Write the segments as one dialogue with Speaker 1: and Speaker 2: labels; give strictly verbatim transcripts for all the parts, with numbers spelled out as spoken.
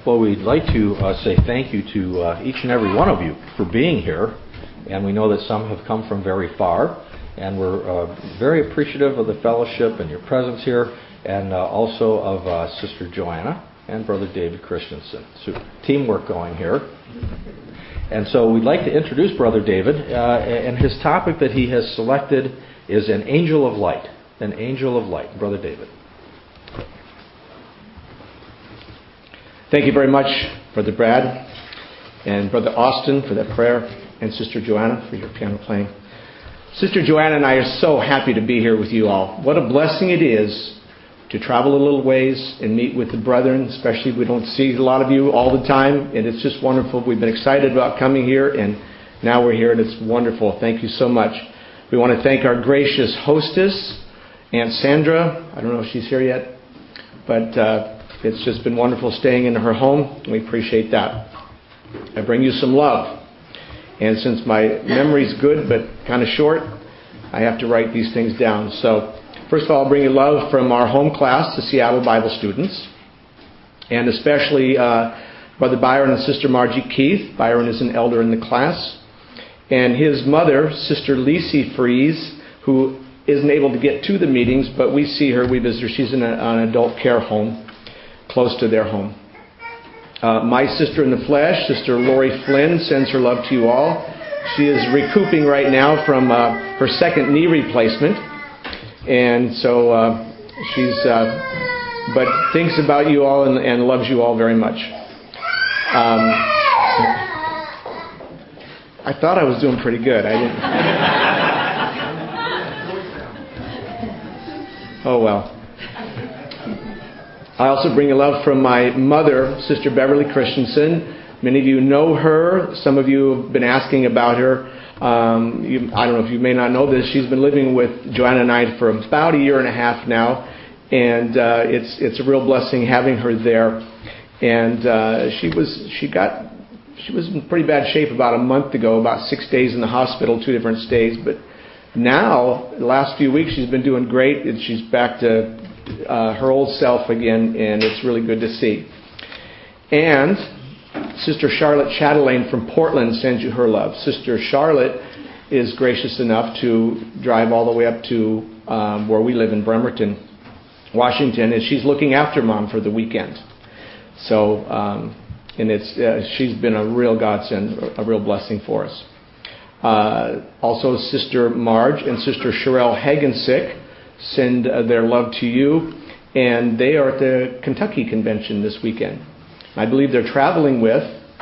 Speaker 1: Well, we'd like to uh, say thank you to uh, each and every one of you for being here. And we know that some have come from very far. And we're uh, very appreciative of the fellowship and your presence here. And uh, also of uh, Sister Joanna and Brother David Christensen. So teamwork going here. And so we'd like to introduce Brother David. Uh, and his topic that he has selected is an angel of light. An angel of light. Brother David.
Speaker 2: Thank you very much, Brother Brad, and Brother Austin for that prayer, and Sister Joanna for your piano playing. Sister Joanna and I are so happy to be here with you all. What a blessing it is to travel a little ways and meet with the brethren, especially we don't see a lot of you all the time, and it's just wonderful. We've been excited about coming here, and now we're here, and it's wonderful. Thank you so much. We want to thank our gracious hostess, Aunt Sandra. I don't know if she's here yet, but uh, it's just been wonderful staying in her home. We appreciate that. I bring you some love. And since my memory's good but kind of short, I have to write these things down. So, first of all, I'll bring you love from our home class, the Seattle Bible students. And especially uh, Brother Byron and Sister Margie Keith. Byron is an elder in the class. And his mother, Sister Lisi Fries, who isn't able to get to the meetings, but we see her, we visit her. She's in a, an adult care home close to their home. Uh, my sister in the flesh, Sister Lori Flynn, sends her love to you all. She is recouping right now from uh, her second knee replacement. And so uh, she's, uh, but thinks about you all and, and loves you all very much. Um, I thought I was doing pretty good. I didn't. Oh, well. I also bring a love from my mother, Sister Beverly Christensen. Many of you know her. Some of you have been asking about her. Um, you, I don't know if you may not know this. She's been living with Joanna and I for about a year and a half now. And uh, it's it's a real blessing having her there. And uh, she was she got she was in pretty bad shape about a month ago, about six days in the hospital, two different stays. But now, the last few weeks, she's been doing great. And she's back to Uh, her old self again, and it's really good to see. And Sister Charlotte Chatelaine from Portland sends you her love. Sister Charlotte is gracious enough to drive all the way up to um, where we live in Bremerton, Washington, and she's looking after Mom for the weekend. So, um, and it's uh, she's been a real godsend, a real blessing for us. Uh, also, Sister Marge and Sister Sherelle Hagensick send uh, their love to you, and they are at the Kentucky Convention this weekend. I believe they're traveling with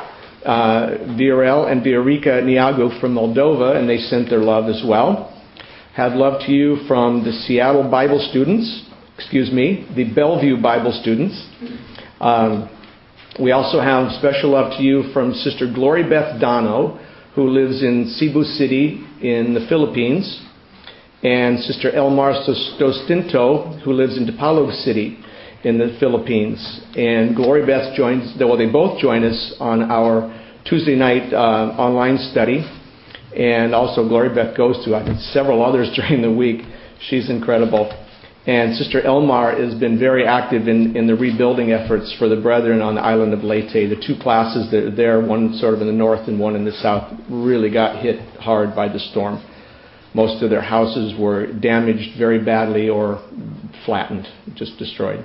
Speaker 2: uh, Viorel and Viorica Niago from Moldova, and they sent their love as well. Have love to you from the Seattle Bible students, excuse me, the Bellevue Bible students. Um, we also have special love to you from Sister Glory Beth Dono, who lives in Cebu City in the Philippines, and Sister Elmar Dostinto, who lives in Dipalog City in the Philippines. And Glory Beth joins, well, they both join us on our Tuesday night uh, online study. And also Glory Beth goes to, I think, several others during the week. She's incredible. And Sister Elmar has been very active in, in the rebuilding efforts for the brethren on the island of Leyte. The two classes that are there, one sort of in the north and one in the south, really got hit hard by the storm. Most of their houses were damaged very badly or flattened, just destroyed.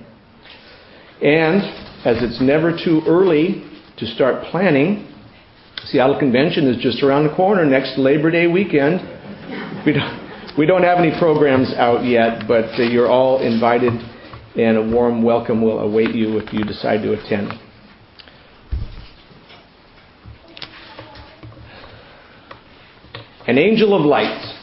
Speaker 2: And as it's never too early to start planning, Seattle Convention is just around the corner, next Labor Day weekend. We don't, we don't have any programs out yet, but uh, you're all invited, and a warm welcome will await you if you decide to attend. An angel of light.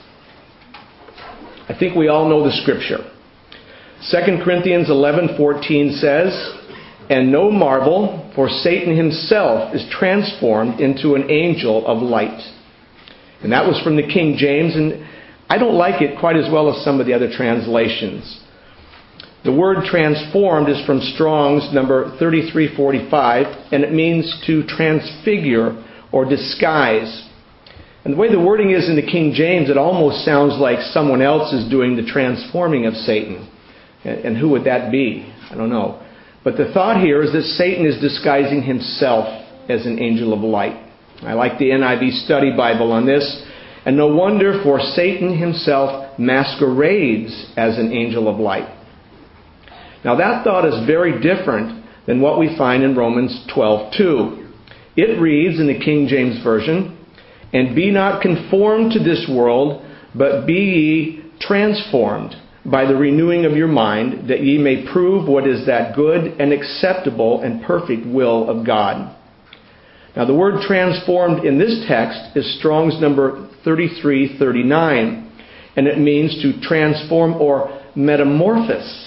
Speaker 2: I think we all know the scripture. Second Corinthians eleven fourteen says, "And no marvel, for Satan himself is transformed into an angel of light." And that was from the King James, and I don't like it quite as well as some of the other translations. The word transformed is from Strong's number thirty-three forty-five, and it means to transfigure or disguise. And the way the wording is in the King James, it almost sounds like someone else is doing the transforming of Satan. And who would that be? I don't know. But the thought here is that Satan is disguising himself as an angel of light. I like the N I V Study Bible on this. And no wonder, for Satan himself masquerades as an angel of light. Now that thought is very different than what we find in Romans twelve two. It reads in the King James Version, "And be not conformed to this world, but be ye transformed by the renewing of your mind, that ye may prove what is that good and acceptable and perfect will of God." Now the word transformed in this text is Strong's number thirty-three thirty-nine, and it means to transform or metamorphose.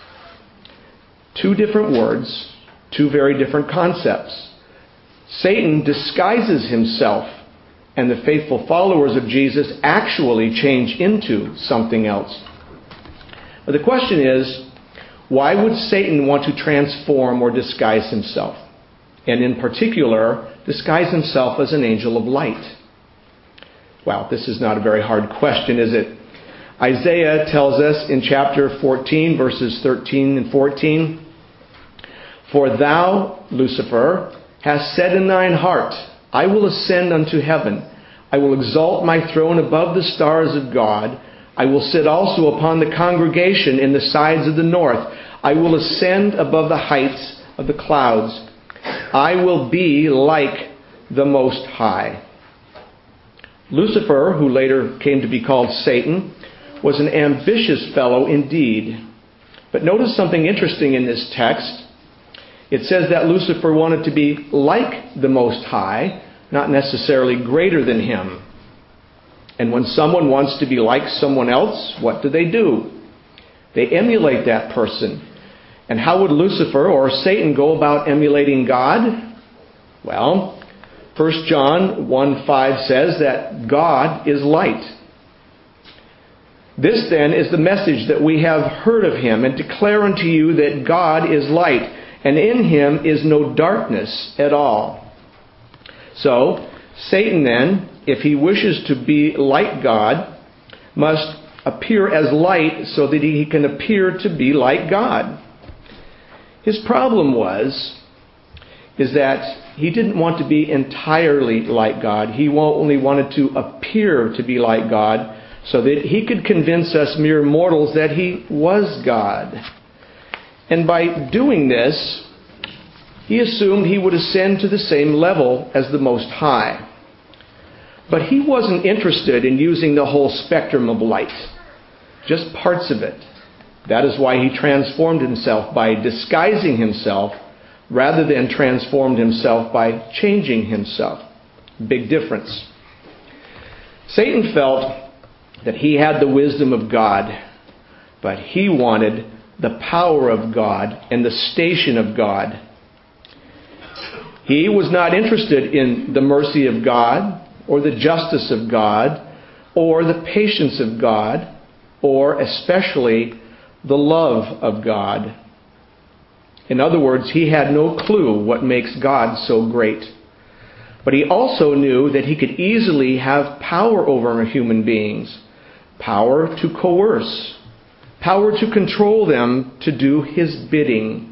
Speaker 2: Two different words, two very different concepts. Satan disguises himself, and the faithful followers of Jesus actually change into something else. But the question is, why would Satan want to transform or disguise himself? And in particular, disguise himself as an angel of light? Well, this is not a very hard question, is it? Isaiah tells us in chapter fourteen, verses thirteen and fourteen, "For thou, Lucifer, hast said in thine heart, I will ascend unto heaven. I will exalt my throne above the stars of God. I will sit also upon the congregation in the sides of the north. I will ascend above the heights of the clouds. I will be like the Most High." Lucifer, who later came to be called Satan, was an ambitious fellow indeed. But notice something interesting in this text. It says that Lucifer wanted to be like the Most High, not necessarily greater than him. And when someone wants to be like someone else, what do they do? They emulate that person. And how would Lucifer or Satan go about emulating God? Well, First John one five says that God is light. This then is the message that we have heard of him, and declare unto you that God is light, and in him is no darkness at all. So, Satan then, if he wishes to be like God, must appear as light so that he can appear to be like God. His problem was, is that he didn't want to be entirely like God. He only wanted to appear to be like God so that he could convince us mere mortals that he was God. And by doing this, he assumed he would ascend to the same level as the Most High. But he wasn't interested in using the whole spectrum of light, just parts of it. That is why he transformed himself by disguising himself rather than transformed himself by changing himself. Big difference. Satan felt that he had the wisdom of God, but he wanted the power of God and the station of God. He was not interested in the mercy of God, or the justice of God, or the patience of God, or especially the love of God. In other words, he had no clue what makes God so great. But he also knew that he could easily have power over human beings, power to coerce, power to control them to do his bidding.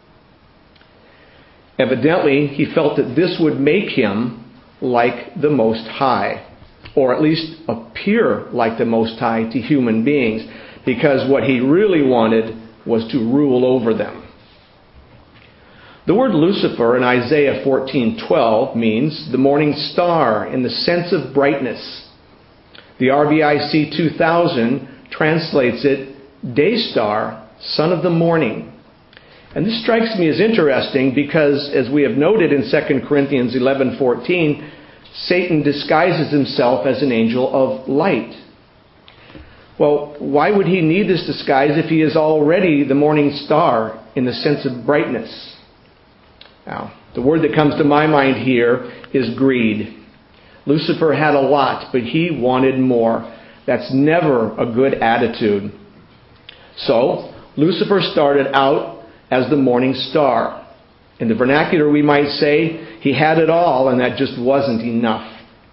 Speaker 2: Evidently, he felt that this would make him like the Most High, or at least appear like the Most High to human beings, because what he really wanted was to rule over them. The word Lucifer in Isaiah fourteen twelve means the morning star in the sense of brightness. The R V I C two thousand translates it day star, son of the morning. And this strikes me as interesting because, as we have noted in Second Corinthians eleven fourteen, Satan disguises himself as an angel of light. Well, why would he need this disguise if he is already the morning star in the sense of brightness? Now, the word that comes to my mind here is greed. Lucifer had a lot, but he wanted more. That's never a good attitude. So, Lucifer started out as the morning star. In the vernacular, we might say he had it all, and that just wasn't enough.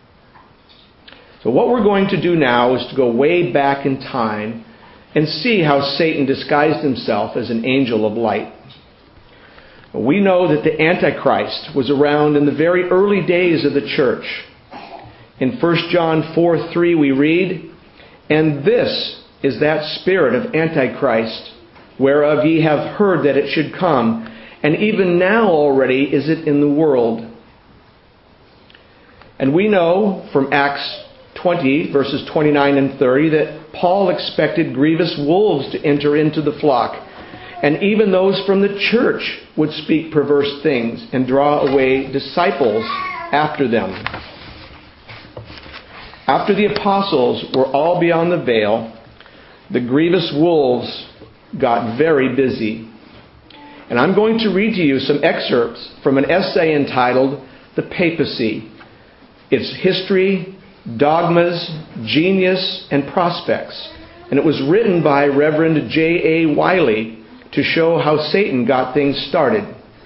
Speaker 2: So what we're going to do now is to go way back in time and see how Satan disguised himself as an angel of light. We know that the Antichrist was around in the very early days of the church. In First John four three we read, "And this is that spirit of Antichrist, whereof ye have heard that it should come, and even now already is it in the world." And we know from Acts twenty, verses twenty-nine and thirty, that Paul expected grievous wolves to enter into the flock, and even those from the church would speak perverse things and draw away disciples after them. After the apostles were all beyond the veil, the grievous wolves got very busy. And I'm going to read to you some excerpts from an essay entitled "The Papacy: Its History, Dogmas, Genius, and Prospects." And it was written by Reverend J A Wiley to show how Satan got things started.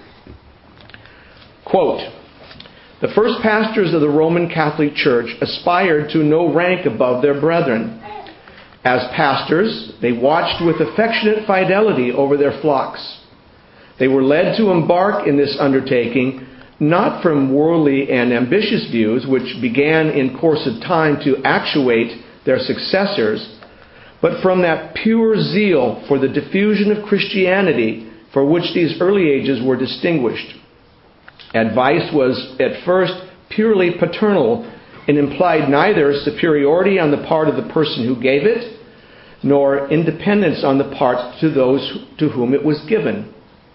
Speaker 2: Quote, "The first pastors of the Roman Catholic Church aspired to no rank above their brethren. As pastors, they watched with affectionate fidelity over their flocks. They were led to embark in this undertaking not from worldly and ambitious views, which began in course of time to actuate their successors, but from that pure zeal for the diffusion of Christianity for which these early ages were distinguished. Advice was at first purely paternal and implied neither superiority on the part of the person who gave it, nor independence on the part to those to whom it was given."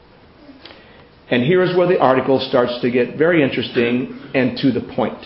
Speaker 2: And here is where the article starts to get very interesting and to the point.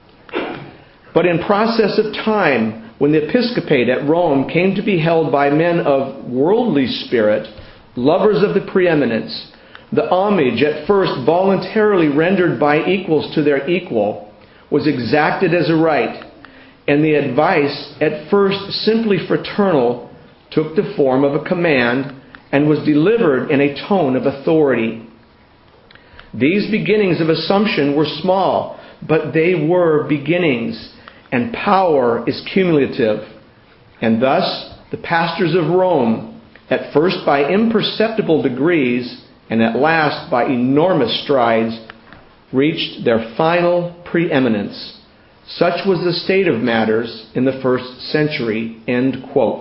Speaker 2: "But in process of time, when the episcopate at Rome came to be held by men of worldly spirit, lovers of the preeminence, the homage at first voluntarily rendered by equals to their equal was exacted as a right, and the advice, at first simply fraternal, took the form of a command and was delivered in a tone of authority. These beginnings of assumption were small, but they were beginnings, and power is cumulative. And thus, the pastors of Rome, at first by imperceptible degrees, and at last by enormous strides, reached their final preeminence. Such was the state of matters in the first century." End quote.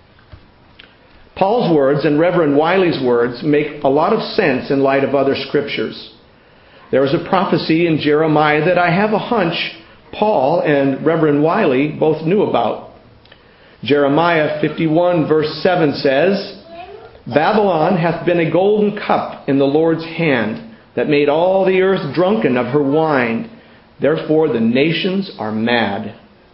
Speaker 2: Paul's words and Reverend Wiley's words make a lot of sense in light of other scriptures. There is a prophecy in Jeremiah that I have a hunch Paul and Reverend Wiley both knew about. Jeremiah fifty-one verse seven says, "Babylon hath been a golden cup in the Lord's hand, that made all the earth drunken of her wine. Therefore the nations are mad."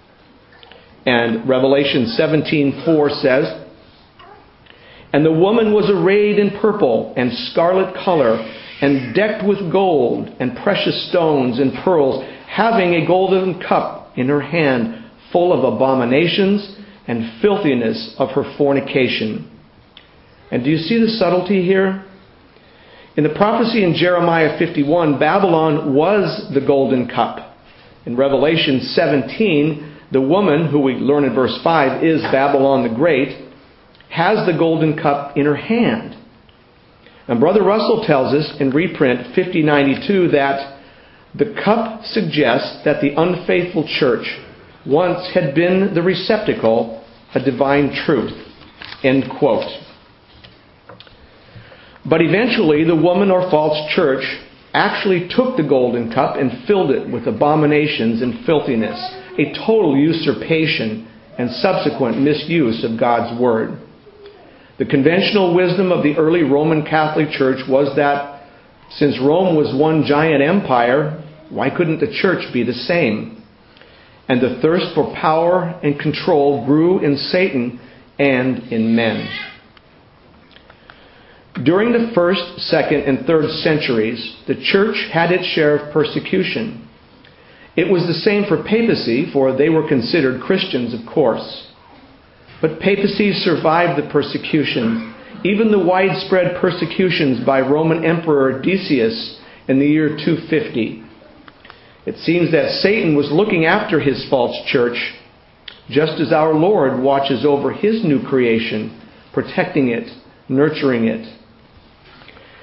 Speaker 2: And Revelation seventeen four says, "And the woman was arrayed in purple and scarlet color, and decked with gold and precious stones and pearls, having a golden cup in her hand, full of abominations and filthiness of her fornication." And do you see the subtlety here? In the prophecy in Jeremiah fifty-one, Babylon was the golden cup. In Revelation seventeen, the woman, who we learn in verse five is Babylon the Great, has the golden cup in her hand. And Brother Russell tells us in reprint fifty ninety-two that the cup suggests that the unfaithful church once had been the receptacle of divine truth. End quote. But eventually the woman or false church actually took the golden cup and filled it with abominations and filthiness, a total usurpation and subsequent misuse of God's Word. The conventional wisdom of the early Roman Catholic Church was that since Rome was one giant empire, why couldn't the church be the same? And the thirst for power and control grew in Satan and in men. During the first, second, and third centuries, the church had its share of persecution. It was the same for papacy, for they were considered Christians, of course. But papacy survived the persecution, even the widespread persecutions by Roman Emperor Decius in the year two fifty. It seems that Satan was looking after his false church, just as our Lord watches over His new creation, protecting it, nurturing it.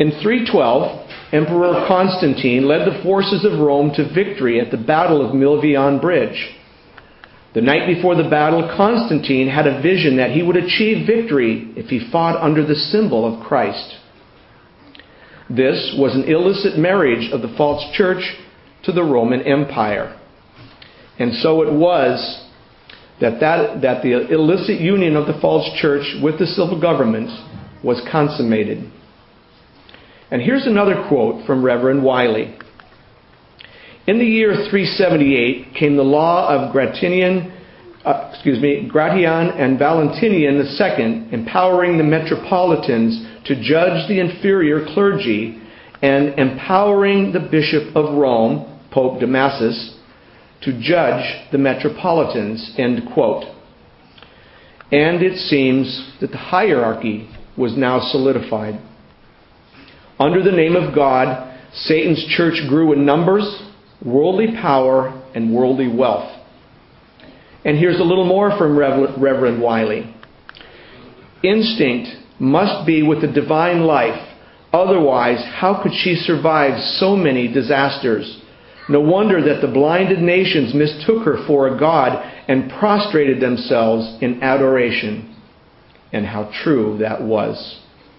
Speaker 2: In three twelve, Emperor Constantine led the forces of Rome to victory at the Battle of Milvian Bridge. The night before the battle, Constantine had a vision that he would achieve victory if he fought under the symbol of Christ. This was an illicit marriage of the false church to the Roman Empire. And so it was that, that, that the illicit union of the false church with the civil government was consummated. And here's another quote from Reverend Wiley. In the year three seventy-eight came the law of Gratian, uh, excuse me, Gratian and Valentinian the Second, empowering the metropolitans to judge the inferior clergy and empowering the Bishop of Rome, Pope Damasus, to judge the metropolitans, end quote. And it seems that the hierarchy was now solidified. Under the name of God, Satan's church grew in numbers, worldly power, and worldly wealth. And here's a little more from Reverend Wiley. Instinct must be with the divine life. Otherwise, how could she survive so many disasters? No wonder that the blinded nations mistook her for a god and prostrated themselves in adoration. And how true that was.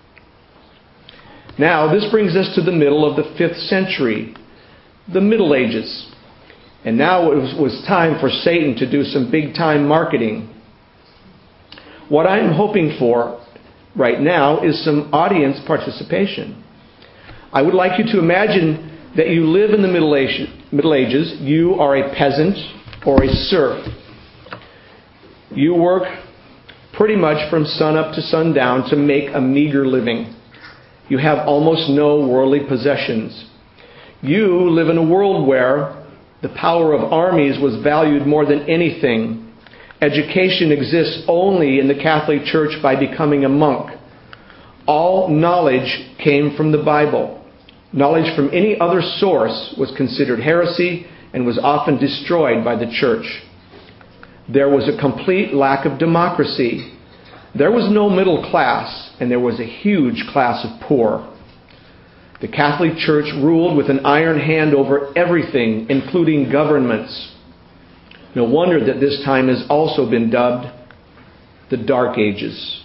Speaker 2: Now, this brings us to the middle of the fifth century, the Middle Ages. And now it was, was time for Satan to do some big-time marketing. What I'm hoping for right now is some audience participation. I would like you to imagine that you live in the Middle Ages. Middle Ages. You are a peasant or a serf. You work pretty much from sunup to sundown to make a meager living. You have almost no worldly possessions. You live in a world where the power of armies was valued more than anything. Education exists only in the Catholic Church by becoming a monk. All knowledge came from the Bible. Knowledge from any other source was considered heresy and was often destroyed by the church. There was a complete lack of democracy. There was no middle class, and there was a huge class of poor. The Catholic Church ruled with an iron hand over everything, including governments. No wonder that this time has also been dubbed the Dark Ages.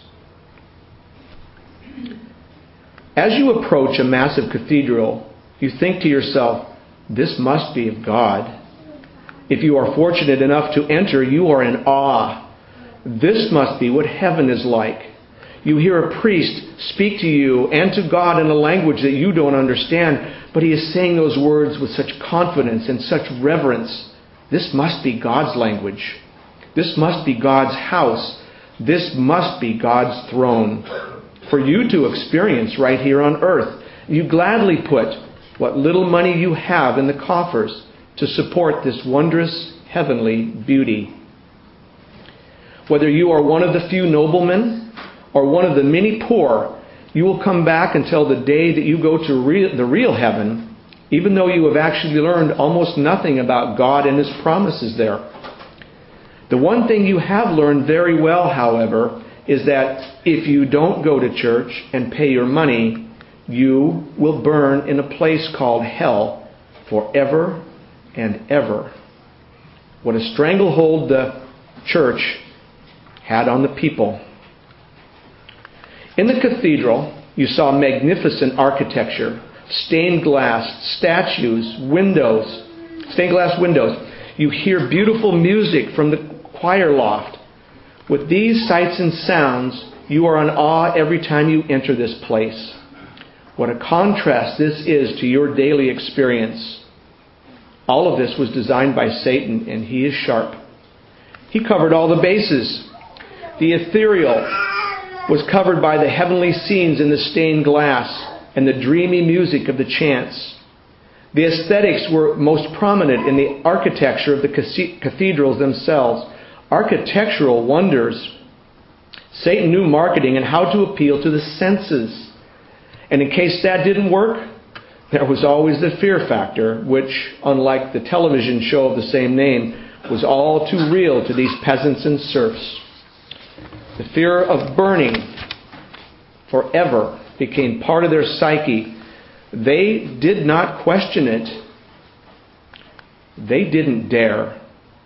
Speaker 2: As you approach a massive cathedral, you think to yourself, this must be of God. If you are fortunate enough to enter, you are in awe. This must be what heaven is like. You hear a priest speak to you and to God in a language that you don't understand, but he is saying those words with such confidence and such reverence. This must be God's language. This must be God's house. This must be God's throne. For you to experience right here on earth, you gladly put what little money you have in the coffers to support this wondrous heavenly beauty. Whether you are one of the few noblemen or one of the many poor, you will come back until the day that you go to real, the real heaven, even though you have actually learned almost nothing about God and His promises there. The one thing you have learned very well, however, is that if you don't go to church and pay your money, you will burn in a place called hell forever and ever. What a stranglehold the church had on the people. In the cathedral, you saw magnificent architecture, stained glass, statues, windows, stained glass windows. You hear beautiful music from the choir loft. With these sights and sounds, you are in awe every time you enter this place. What a contrast this is to your daily experience. All of this was designed by Satan, and he is sharp. He covered all the bases. The ethereal was covered by the heavenly scenes in the stained glass and the dreamy music of the chants. The aesthetics were most prominent in the architecture of the cathedrals themselves. Architectural wonders. Satan knew marketing and how to appeal to the senses. And in case that didn't work, there was always the fear factor, which, unlike the television show of the same name, was all too real to these peasants and serfs. The fear of burning forever became part of their psyche. They did not question it. They didn't dare.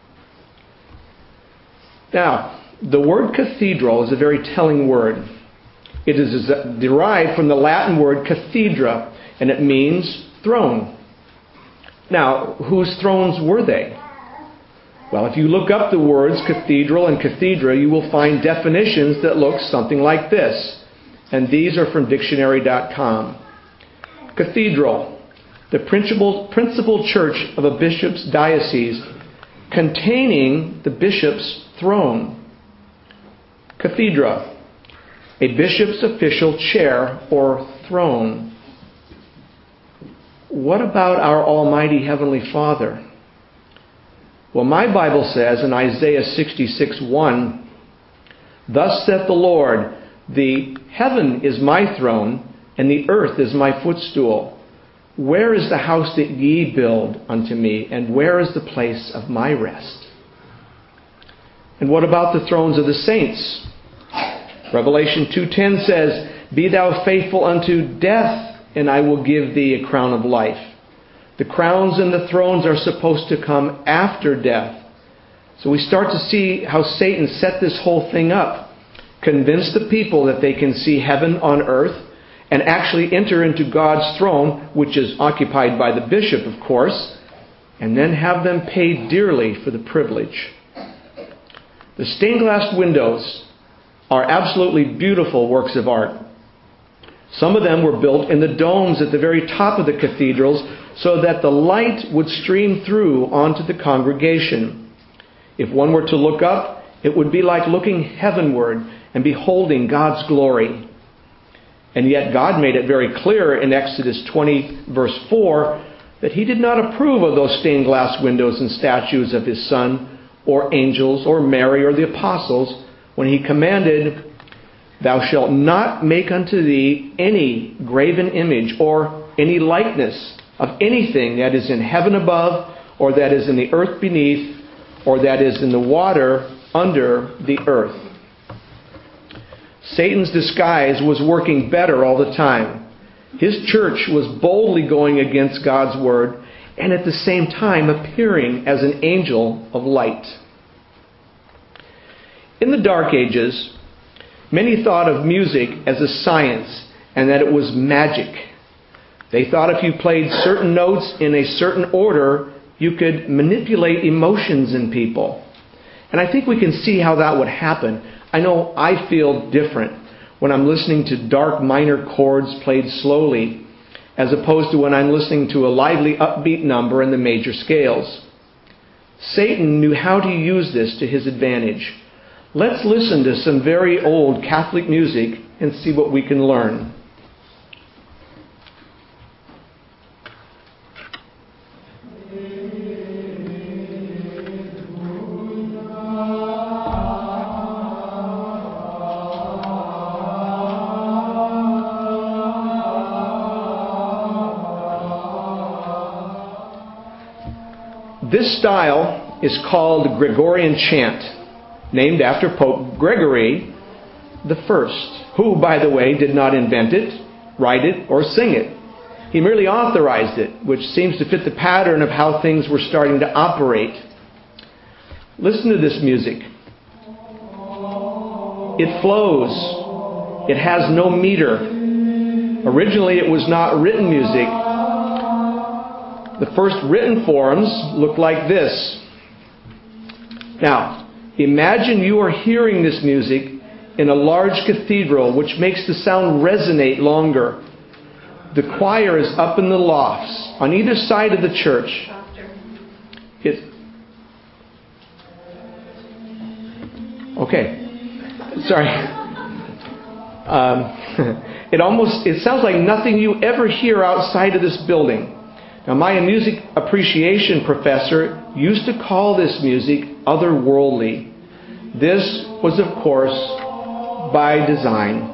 Speaker 2: Now, the word cathedral is a very telling word. It is derived from the Latin word cathedra, and it means throne. Now, whose thrones were they? Well, if you look up the words cathedral and cathedra, you will find definitions that look something like this. And these are from dictionary dot com. Cathedral, the principal, principal church of a bishop's diocese containing the bishop's throne. Cathedra, a bishop's official chair or throne. What about our Almighty Heavenly Father? Well, my Bible says in Isaiah sixty-six one, "Thus saith the Lord, the heaven is my throne, and the earth is my footstool. Where is the house that ye build unto me, and where is the place of my rest?" And what about the thrones of the saints? Revelation two ten says, "Be thou faithful unto death, and I will give thee a crown of life." The crowns and the thrones are supposed to come after death. So we start to see how Satan set this whole thing up. Convince the people that they can see heaven on earth and actually enter into God's throne, which is occupied by the bishop, of course, and then have them pay dearly for the privilege. The stained glass windows are absolutely beautiful works of art. Some of them were built in the domes at the very top of the cathedrals so that the light would stream through onto the congregation. If one were to look up, it would be like looking heavenward and beholding God's glory. And yet God made it very clear in Exodus twenty, verse four, that He did not approve of those stained glass windows and statues of His Son, or angels, or Mary, or the apostles, when He commanded, "Thou shalt not make unto thee any graven image or any likeness of anything that is in heaven above, or that is in the earth beneath, or that is in the water under the earth." Satan's disguise was working better all the time. His church was boldly going against God's word and at the same time appearing as an angel of light. In the Dark Ages, many thought of music as a science and that it was magic. They thought if you played certain notes in a certain order, you could manipulate emotions in people. And I think we can see how that would happen. I know I feel different when I'm listening to dark minor chords played slowly, as opposed to when I'm listening to a lively upbeat number in the major scales. Satan knew how to use this to his advantage. Let's listen to some very old Catholic music and see what we can learn. This style is called Gregorian chant, named after Pope Gregory the First, who, by the way, did not invent it, write it, or sing it. He merely authorized it, which seems to fit the pattern of how things were starting to operate. Listen to this music. It flows. It has no meter. Originally, it was not written music. The first written forms look like this. Now, imagine you are hearing this music in a large cathedral, which makes the sound resonate longer. The choir is up in the lofts on either side of the church. It, okay, sorry. Um, it almost it sounds like nothing you ever hear outside of this building. Now, my music appreciation professor used to call this music otherworldly. This was, of course, by design.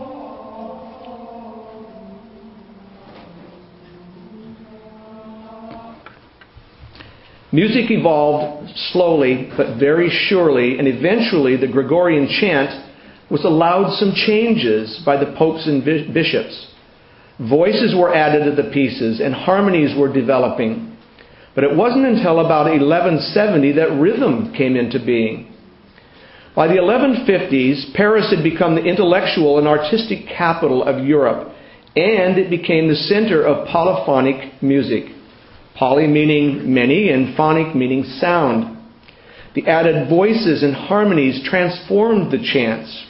Speaker 2: Music evolved slowly but very surely, and eventually the Gregorian chant was allowed some changes by the popes and bishops. Voices were added to the pieces and harmonies were developing. But it wasn't until about eleven seventy that rhythm came into being. By the eleven fifties, Paris had become the intellectual and artistic capital of Europe, and it became the center of polyphonic music. Poly meaning many and phonic meaning sound. The added voices and harmonies transformed the chants.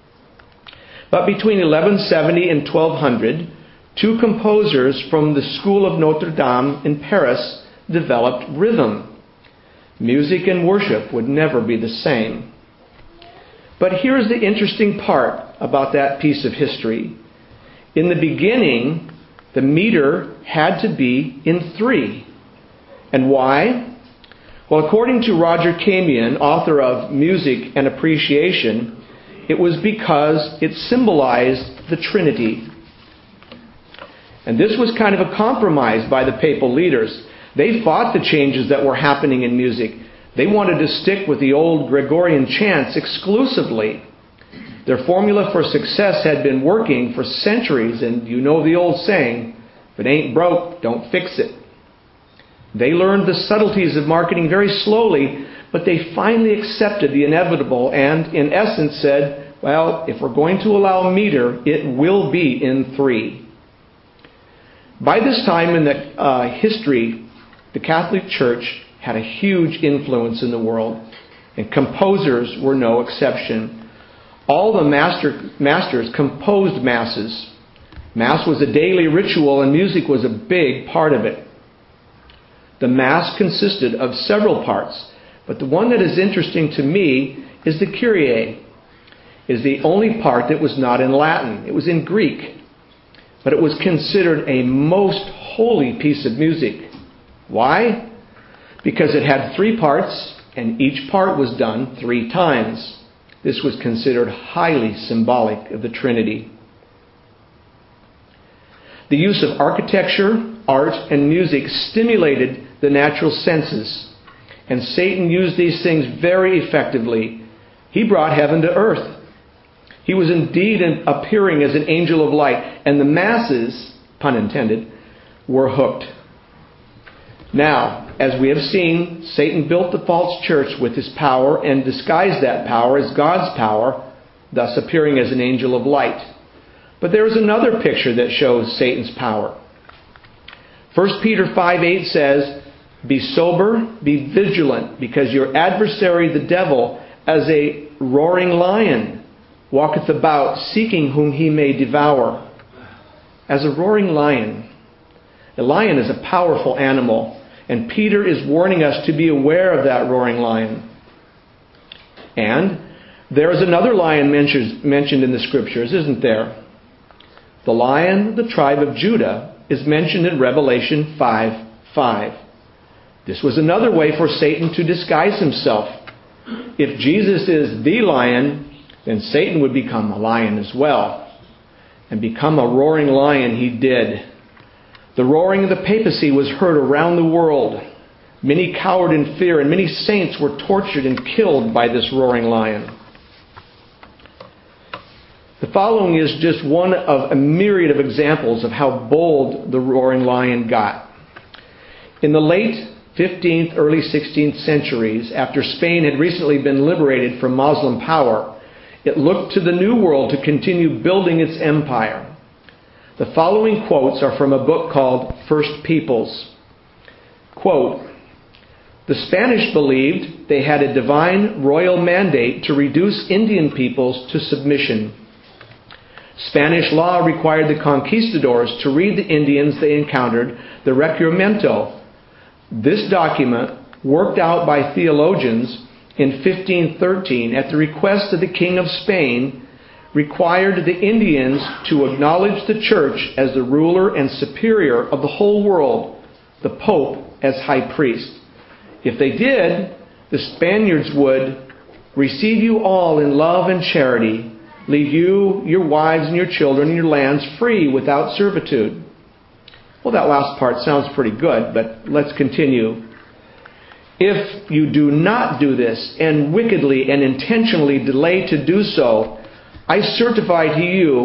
Speaker 2: But between eleven seventy and twelve hundred, two composers from the School of Notre Dame in Paris developed rhythm. Music and worship would never be the same. But here's the interesting part about that piece of history. In the beginning, the meter had to be in three. And why? Well, according to Roger Kamian, author of Music and Appreciation, it was because it symbolized the Trinity. And this was kind of a compromise by the papal leaders. They fought the changes that were happening in music. They wanted to stick with the old Gregorian chants exclusively. Their formula for success had been working for centuries, and you know the old saying, if it ain't broke, don't fix it. They learned the subtleties of marketing very slowly, but they finally accepted the inevitable and, in essence, said, well, if we're going to allow meter, it will be in three. By this time in the uh, history, the Catholic Church had a huge influence in the world, and composers were no exception. All the master, masters composed masses. Mass was a daily ritual, and music was a big part of it. The Mass consisted of several parts, but the one that is interesting to me is the Kyrie. It is the only part that was not in Latin. It was in Greek. But it was considered a most holy piece of music. Why? Because it had three parts, and each part was done three times. This was considered highly symbolic of the Trinity. The use of architecture, art, and music stimulated the natural senses, and Satan used these things very effectively. He brought heaven to earth. He was indeed appearing as an angel of light, and the masses, pun intended, were hooked. Now, as we have seen, Satan built the false church with his power and disguised that power as God's power, thus appearing as an angel of light. But there is another picture that shows Satan's power. First Peter five eight says, "Be sober, be vigilant, because your adversary the devil, as a roaring lion, walketh about, seeking whom he may devour." As a roaring lion. A lion is a powerful animal, and Peter is warning us to be aware of that roaring lion. And there is another lion mentioned in the Scriptures, isn't there? The Lion of the tribe of Judah is mentioned in Revelation five five. This was another way for Satan to disguise himself. If Jesus is the lion, then Satan would become a lion as well. And become a roaring lion he did. The roaring of the papacy was heard around the world. Many cowered in fear, and many saints were tortured and killed by this roaring lion. The following is just one of a myriad of examples of how bold the roaring lion got. In the late fifteenth, early sixteenth centuries, after Spain had recently been liberated from Muslim power, it looked to the New World to continue building its empire. The following quotes are from a book called First Peoples. Quote, "The Spanish believed they had a divine royal mandate to reduce Indian peoples to submission. Spanish law required the conquistadors to read the Indians they encountered the Reglamento. This document, worked out by theologians in fifteen thirteen at the request of the King of Spain, required the Indians to acknowledge the Church as the ruler and superior of the whole world, the Pope as high priest. If they did, the Spaniards would receive you all in love and charity, leave you, your wives, and your children, and your lands free without servitude." Well, that last part sounds pretty good, but let's continue. "If you do not do this, and wickedly and intentionally delay to do so, I certify to you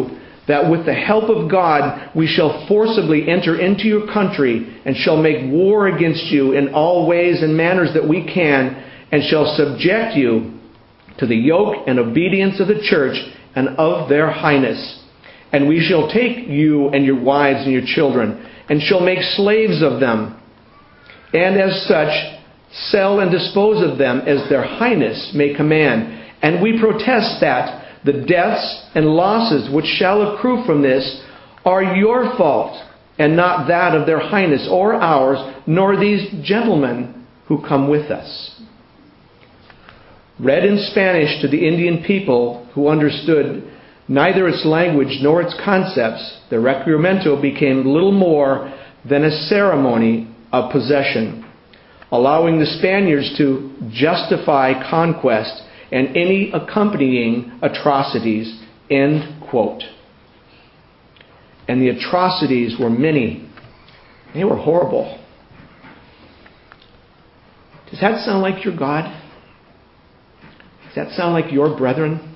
Speaker 2: that with the help of God we shall forcibly enter into your country and shall make war against you in all ways and manners that we can, and shall subject you to the yoke and obedience of the church and of their highness. And we shall take you and your wives and your children, and shall make slaves of them, and as such sell and dispose of them as their highness may command. And we protest that the deaths and losses which shall accrue from this are your fault, and not that of their highness or ours, nor these gentlemen who come with us. Read in Spanish to the Indian people who understood neither its language nor its concepts, the Requirimiento became little more than a ceremony of possession, allowing the Spaniards to justify conquest and any accompanying atrocities. End quote. And the atrocities were many. They were horrible. Does that sound like your God? Does that sound like your brethren?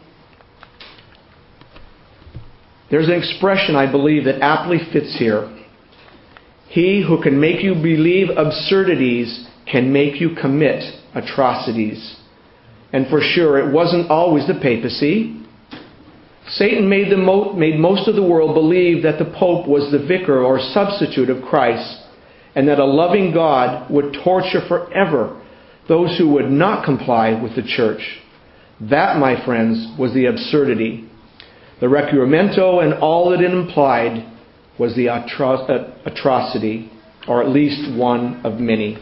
Speaker 2: There's an expression, I believe, that aptly fits here. He who can make you believe absurdities can make you commit atrocities. And for sure, it wasn't always the papacy. Satan made, the mo- made most of the world believe that the Pope was the vicar or substitute of Christ, and that a loving God would torture forever those who would not comply with the church. That, my friends, was the absurdity. The Requirimiento and all that it implied was the atro- atrocity, or at least one of many.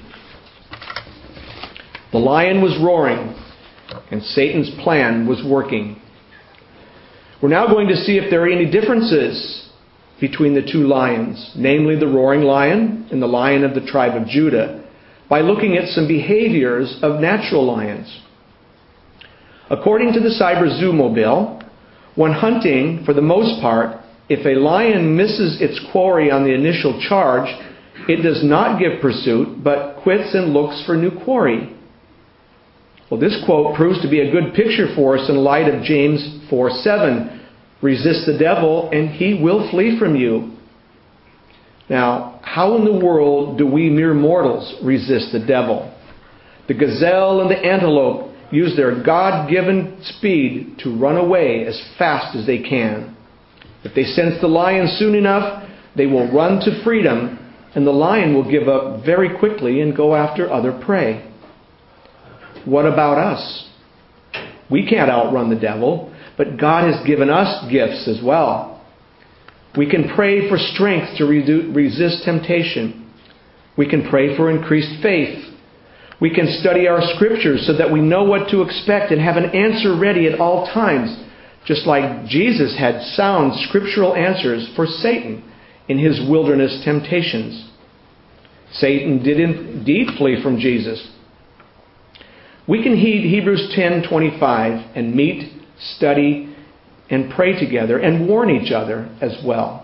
Speaker 2: The lion was roaring, and Satan's plan was working. We're now going to see if there are any differences between the two lions, namely the roaring lion and the lion of the tribe of Judah, by looking at some behaviors of natural lions. According to the Cyber Zoo Mobile, when hunting, for the most part, if a lion misses its quarry on the initial charge, it does not give pursuit, but quits and looks for new quarry. Well, this quote proves to be a good picture for us in light of James four seven. Resist the devil, and he will flee from you. Now, how in the world do we mere mortals resist the devil? The gazelle and the antelope use their God-given speed to run away as fast as they can. If they sense the lion soon enough, they will run to freedom, and the lion will give up very quickly and go after other prey. What about us? We can't outrun the devil, but God has given us gifts as well. We can pray for strength to resist temptation. We can pray for increased faith. We can study our scriptures so that we know what to expect and have an answer ready at all times, just like Jesus had sound scriptural answers for Satan in his wilderness temptations. Satan did indeed flee from Jesus. We can heed Hebrews ten twenty-five and meet, study, and pray together and warn each other as well.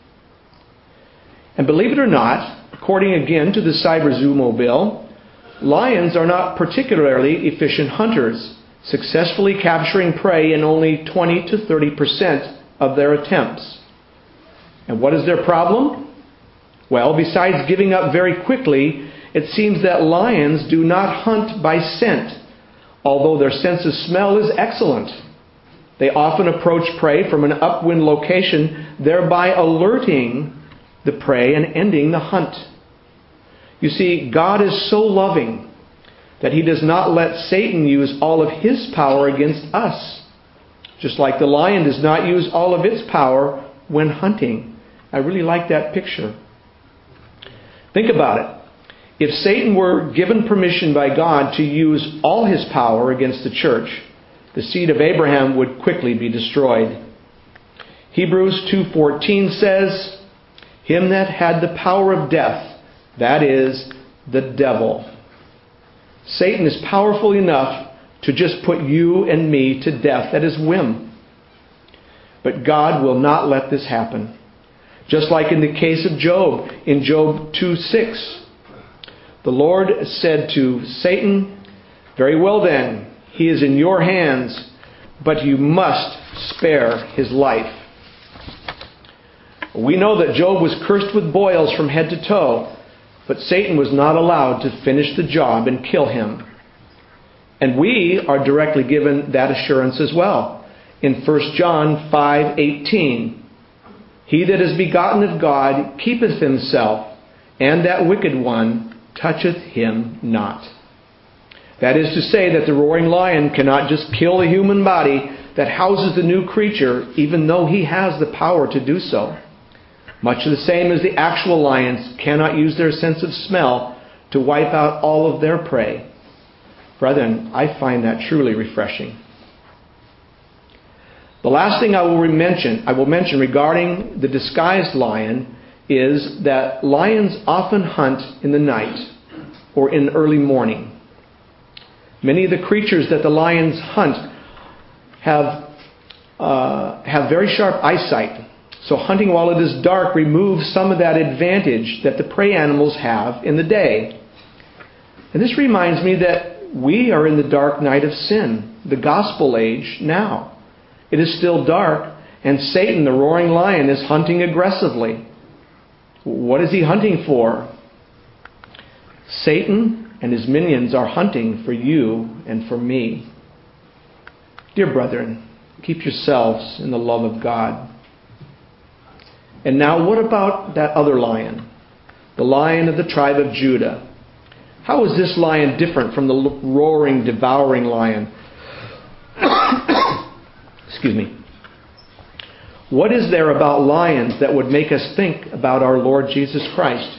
Speaker 2: And believe it or not, according again to the Cyber Zoo Mobile, lions are not particularly efficient hunters, successfully capturing prey in only twenty to thirty percent of their attempts. And what is their problem? Well, besides giving up very quickly, it seems that lions do not hunt by scent, although their sense of smell is excellent. They often approach prey from an upwind location, thereby alerting the prey and ending the hunt. You see, God is so loving that He does not let Satan use all of his power against us, just like the lion does not use all of its power when hunting. I really like that picture. Think about it. If Satan were given permission by God to use all his power against the church, the seed of Abraham would quickly be destroyed. Hebrews two fourteen says, "Him that had the power of death, that is, the devil." Satan is powerful enough to just put you and me to death at his whim. But God will not let this happen. Just like in the case of Job, in Job two six. The Lord said to Satan, "Very well then, he is in your hands, but you must spare his life." We know that Job was cursed with boils from head to toe, but Satan was not allowed to finish the job and kill him. And we are directly given that assurance as well. In First John five eighteen, he that is begotten of God keepeth himself, and that wicked one toucheth him not. That is to say that the roaring lion cannot just kill the human body that houses the new creature, even though he has the power to do so. Much the same as the actual lions cannot use their sense of smell to wipe out all of their prey. Brethren, I find that truly refreshing. The last thing I will mention, I will mention regarding the disguised lion is that lions often hunt in the night or in early morning. Many of the creatures that the lions hunt have uh, have very sharp eyesight. So hunting while it is dark removes some of that advantage that the prey animals have in the day. And this reminds me that we are in the dark night of sin, the gospel age now. It is still dark, and Satan, the roaring lion, is hunting aggressively. What is he hunting for? Satan and his minions are hunting for you and for me. Dear brethren, keep yourselves in the love of God. And now what about that other lion? The lion of the tribe of Judah. How is this lion different from the roaring, devouring lion? Excuse me. What is there about lions that would make us think about our Lord Jesus Christ?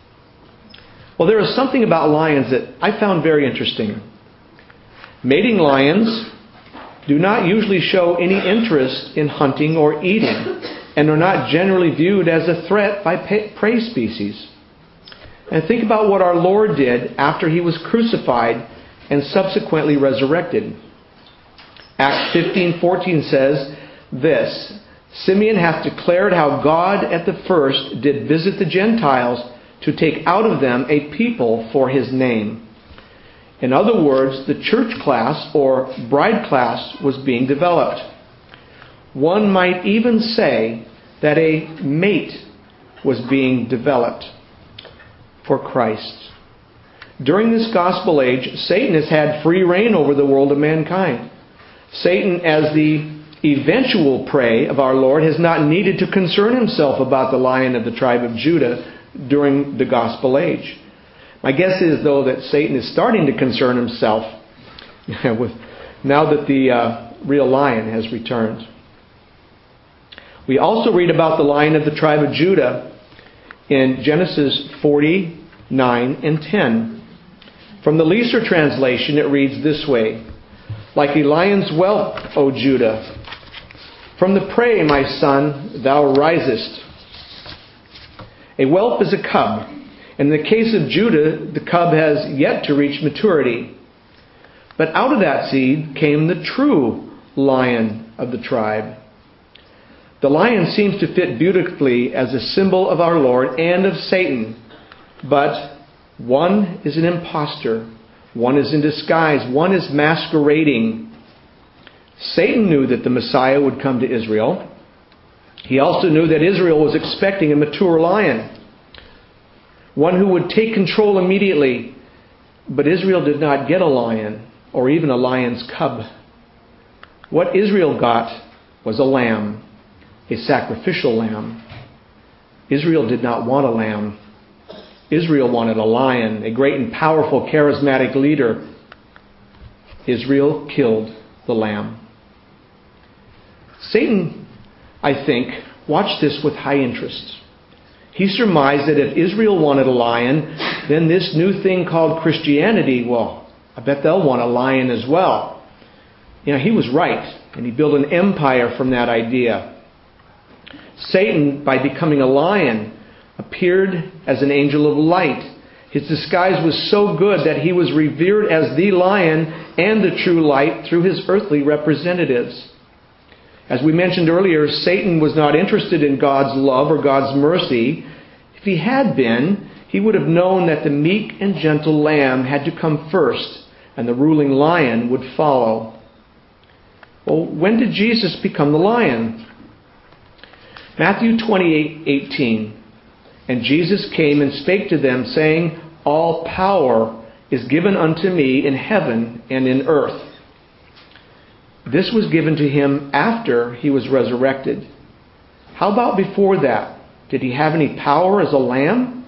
Speaker 2: Well, there is something about lions that I found very interesting. Mating lions do not usually show any interest in hunting or eating, and are not generally viewed as a threat by prey species. And think about what our Lord did after He was crucified and subsequently resurrected. Acts fifteen fourteen says this, Simeon hath declared how God at the first did visit the Gentiles to take out of them a people for His name. In other words, the church class or bride class was being developed. One might even say that a mate was being developed for Christ. During this gospel age, Satan has had free reign over the world of mankind. Satan, as the eventual prey of our Lord, has not needed to concern himself about the lion of the tribe of Judah during the gospel age. My guess is, though, that Satan is starting to concern himself with now that the uh, real lion has returned. We also read about the lion of the tribe of Judah in Genesis forty-nine and ten. From the Leeser translation, it reads this way, Like a lion's whelp, O Judah, from the prey, my son, thou risest. A whelp is a cub. In the case of Judah, the cub has yet to reach maturity. But out of that seed came the true lion of the tribe. The lion seems to fit beautifully as a symbol of our Lord and of Satan. But one is an impostor. One is in disguise. One is masquerading. Satan knew that the Messiah would come to Israel. He also knew that Israel was expecting a mature lion, one who would take control immediately. But Israel did not get a lion or even a lion's cub. What Israel got was a lamb, a sacrificial lamb. Israel did not want a lamb. Israel wanted a lion, a great and powerful, charismatic leader. Israel killed the lamb. Satan, I think, watched this with high interest. He surmised that if Israel wanted a lion, then this new thing called Christianity, well, I bet they'll want a lion as well. You know, he was right, and he built an empire from that idea. Satan, by becoming a lion, appeared as an angel of light. His disguise was so good that he was revered as the lion and the true light through his earthly representatives. As we mentioned earlier, Satan was not interested in God's love or God's mercy. If he had been, he would have known that the meek and gentle lamb had to come first, and the ruling lion would follow. Well, when did Jesus become the lion? Matthew twenty-eight eighteen. And Jesus came and spake to them, saying, All power is given unto me in heaven and in earth. This was given to him after he was resurrected. How about before that? Did he have any power as a lamb?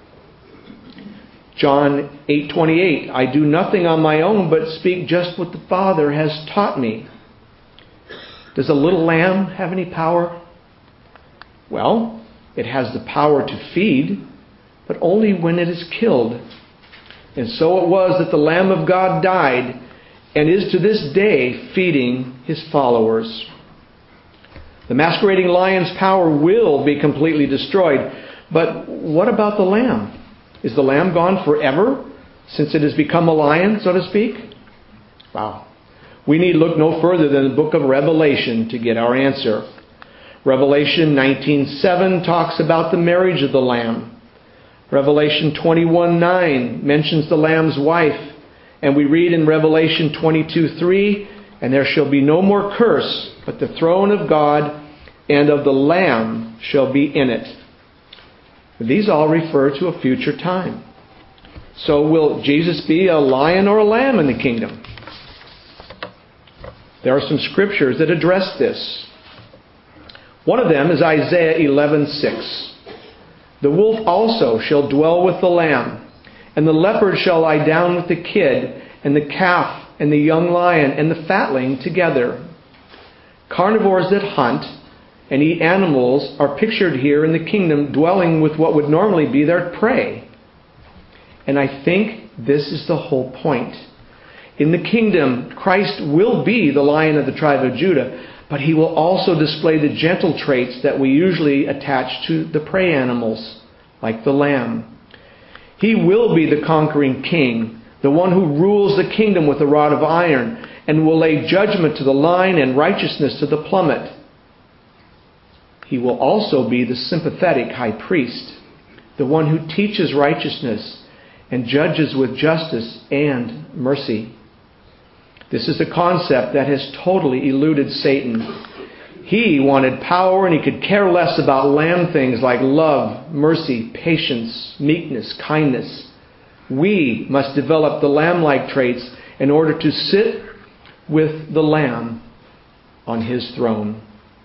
Speaker 2: John eight twenty-eight. I do nothing on my own, but speak just what the Father has taught me. Does a little lamb have any power? Well, it has the power to feed, but only when it is killed. And so it was that the Lamb of God died and is to this day feeding his followers. The masquerading lion's power will be completely destroyed. But what about the lamb? Is the lamb gone forever since it has become a lion, so to speak? Wow. We need look no further than the book of Revelation to get our answer. Revelation nineteen seven talks about the marriage of the Lamb. Revelation twenty-one nine mentions the Lamb's wife. And we read in Revelation twenty-two three, And there shall be no more curse, but the throne of God and of the Lamb shall be in it. These all refer to a future time. So will Jesus be a lion or a lamb in the kingdom? There are some scriptures that address this. One of them is Isaiah eleven six. The wolf also shall dwell with the lamb, and the leopard shall lie down with the kid, and the calf, and the young lion, and the fatling together. Carnivores that hunt and eat animals are pictured here in the kingdom dwelling with what would normally be their prey. And I think this is the whole point. In the kingdom, Christ will be the Lion of the tribe of Judah, but he will also display the gentle traits that we usually attach to the prey animals, like the lamb. He will be the conquering king, the one who rules the kingdom with a rod of iron, and will lay judgment to the lion and righteousness to the plummet. He will also be the sympathetic high priest, the one who teaches righteousness and judges with justice and mercy. This is a concept that has totally eluded Satan. He wanted power and he could care less about lamb things like love, mercy, patience, meekness, kindness. We must develop the lamb-like traits in order to sit with the Lamb on his throne.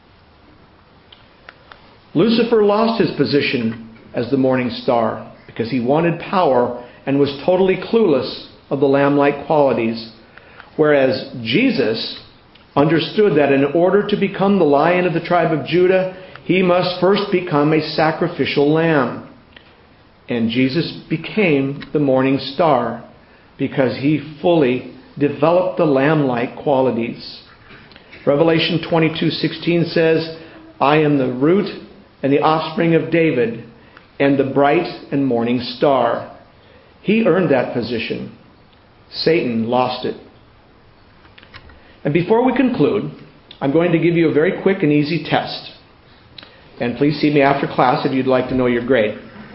Speaker 2: Lucifer lost his position as the morning star because he wanted power and was totally clueless of the lamb-like qualities, whereas Jesus understood that in order to become the Lion of the tribe of Judah, he must first become a sacrificial lamb. And Jesus became the morning star because he fully developed the lamb-like qualities. Revelation twenty-two sixteen says, I am the root and the offspring of David and the bright and morning star. He earned that position. Satan lost it. And before we conclude, I'm going to give you a very quick and easy test. And please see me after class if you'd like to know your grade.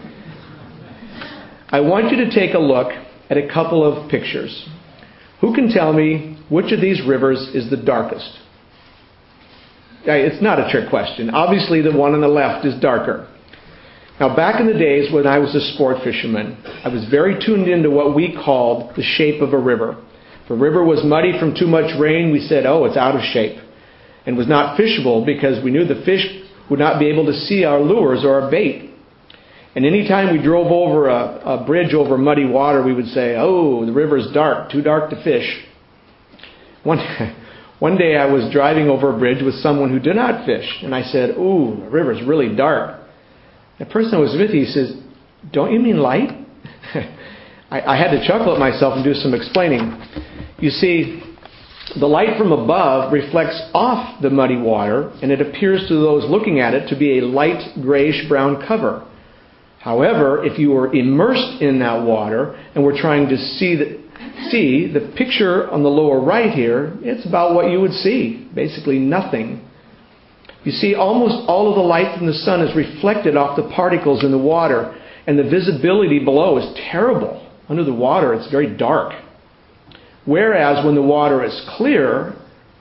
Speaker 2: I want you to take a look at a couple of pictures. Who can tell me which of these rivers is the darkest? It's not a trick question. Obviously, the one on the left is darker. Now, back in the days when I was a sport fisherman, I was very tuned into what we called the shape of a river. If a river was muddy from too much rain, we said, oh, it's out of shape. And was not fishable because we knew the fish would not be able to see our lures or our bait. And anytime we drove over a, a bridge over muddy water, we would say, oh, the river's dark, too dark to fish. One, one day I was driving over a bridge with someone who did not fish. And I said, ooh, the river's really dark. The person I was with, he says, don't you mean light? I, I had to chuckle at myself and do some explaining. You see, the light from above reflects off the muddy water, and it appears to those looking at it to be a light grayish-brown cover. However, if you were immersed in that water and were trying to see the, see the picture on the lower right here, it's about what you would see. Basically nothing. You see, almost all of the light from the sun is reflected off the particles in the water, and the visibility below is terrible. Under the water, it's very dark. Whereas when the water is clear,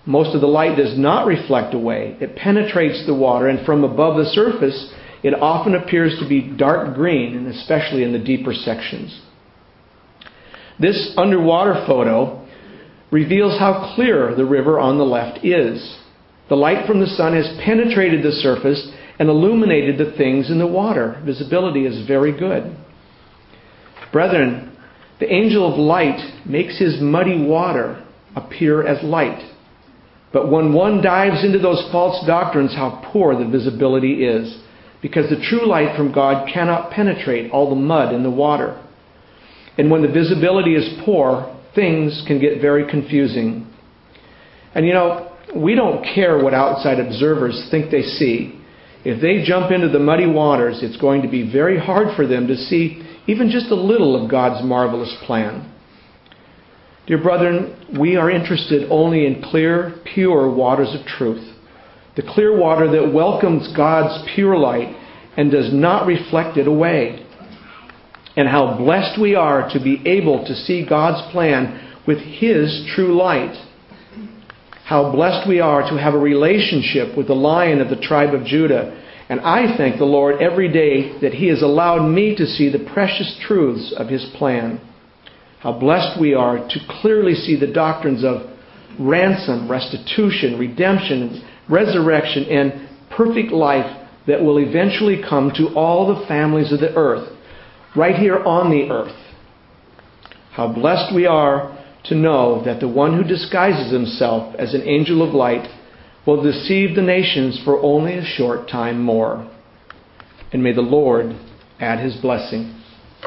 Speaker 2: Most of the light does not reflect away. It penetrates the water, and from above the surface, it often appears to be dark green, and especially in the deeper sections. This underwater photo reveals how clear the river on the left is. The light from the sun has penetrated the surface and illuminated the things in the water. Visibility is very good. Brethren, the angel of light makes his muddy water appear as light. But when one dives into those false doctrines, how poor the visibility is, because the true light from God cannot penetrate all the mud in the water. And when the visibility is poor, things can get very confusing. And you know, we don't care what outside observers think they see. If they jump into the muddy waters, it's going to be very hard for them to see even just a little of God's marvelous plan. Dear brethren, we are interested only in clear, pure waters of truth. The clear water that welcomes God's pure light and does not reflect it away. And how blessed we are to be able to see God's plan with His true light. How blessed we are to have a relationship with the Lion of the tribe of Judah. And I thank the Lord every day that He has allowed me to see the precious truths of His plan. How blessed we are to clearly see the doctrines of ransom, restitution, redemption, resurrection, and perfect life that will eventually come to all the families of the earth, right here on the earth. How blessed we are to know that the one who disguises himself as an angel of light will deceive the nations for only a short time more. And may the Lord add His blessing.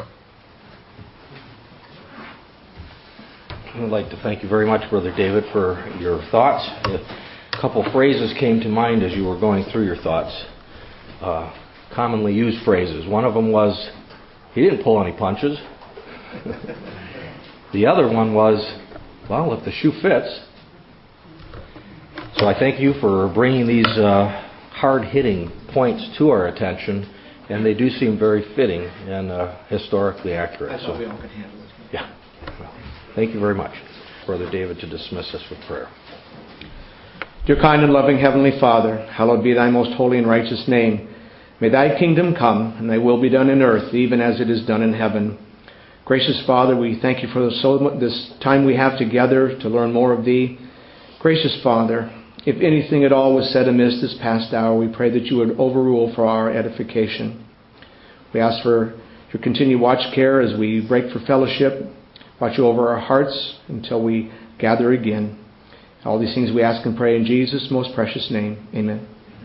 Speaker 1: I'd like to thank you very much, Brother David, for your thoughts. A couple phrases came to mind as you were going through your thoughts. Uh, commonly used phrases. One of them was, he didn't pull any punches. The other one was, well, if the shoe fits. So I thank you for bringing these uh, hard-hitting points to our attention, and they do seem very fitting and uh, historically accurate.
Speaker 2: I thought so, we all could handle it.
Speaker 1: Yeah. Well, thank you very much, Brother David, to dismiss us with prayer.
Speaker 2: Dear kind and loving Heavenly Father, hallowed be Thy most holy and righteous name. May Thy kingdom come, and Thy will be done in earth, even as it is done in heaven. Gracious Father, we thank You for this time we have together to learn more of Thee. Gracious Father, if anything at all was said amiss this past hour, we pray that You would overrule for our edification. We ask for Your continued watch care as we break for fellowship. Watch over our hearts until we gather again. All these things we ask and pray in Jesus' most precious name. Amen.